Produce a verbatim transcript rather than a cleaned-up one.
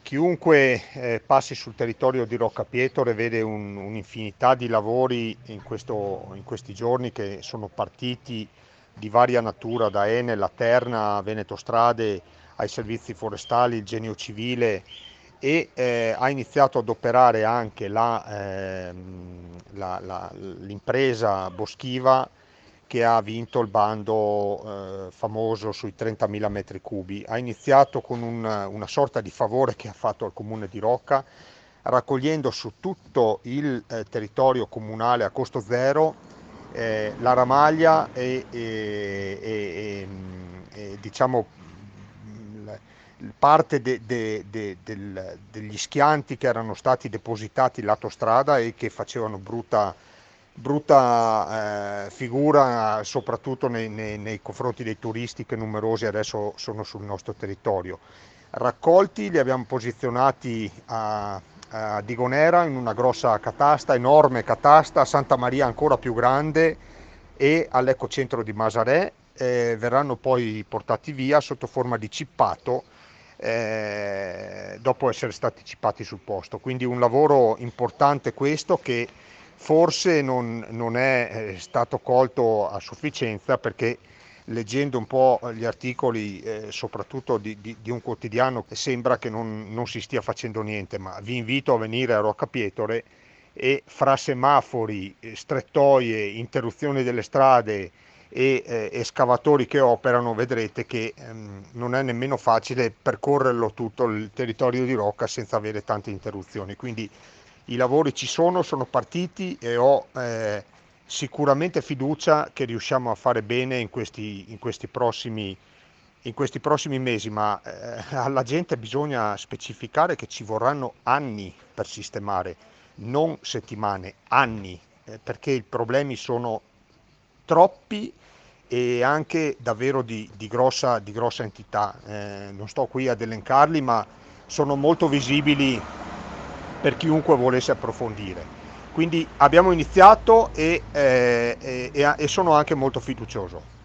Chiunque eh, passi sul territorio di Roccapietore vede un- un'infinità di lavori in questo- in questi giorni che sono partiti di varia natura, da Enel, la Terna, Veneto Strade, ai servizi forestali, il Genio Civile e eh, ha iniziato ad operare anche la, ehm, la- la- l'impresa boschiva che ha vinto il bando eh, famoso sui trentamila metri cubi. Ha iniziato con un- una sorta di favore che ha fatto al comune di Rocca, raccogliendo su tutto il eh, territorio comunale a costo zero eh, la ramaglia e, e- e- e, mh, e, diciamo mh, parte de- de- de- del- degli schianti che erano stati depositati lato strada e che facevano brutta, brutta eh, figura soprattutto nei, nei- nei confronti dei turisti che numerosi adesso sono sul nostro territorio. Raccolti li abbiamo posizionati a, a Digonera in una grossa catasta, enorme catasta, a Santa Maria ancora più grande e all'ecocentro di Masarè. Eh, verranno poi portati via sotto forma di cippato eh, dopo essere stati cippati sul posto. Quindi un lavoro importante questo che forse non, non è eh, stato colto a sufficienza perché leggendo un po' gli articoli, eh, soprattutto di, di- di un quotidiano, sembra che non, non si stia facendo niente, ma vi invito a venire a Roccapietore e fra semafori, eh, strettoie, interruzioni delle strade e eh, escavatori che operano, vedrete che ehm, non è nemmeno facile percorrerlo tutto il territorio di Rocca senza avere tante interruzioni. Quindi i lavori ci sono, sono partiti e ho eh, sicuramente fiducia che riusciamo a fare bene in questi, in questi prossimi, in questi prossimi mesi, ma eh, alla gente bisogna specificare che ci vorranno anni per sistemare, non settimane, anni, eh, perché i problemi sono troppi e anche davvero di, di grossa, di grossa entità. Eh, non sto qui ad elencarli, ma sono molto visibili per chiunque volesse approfondire. Quindi abbiamo iniziato e, eh, e- e- e sono anche molto fiducioso.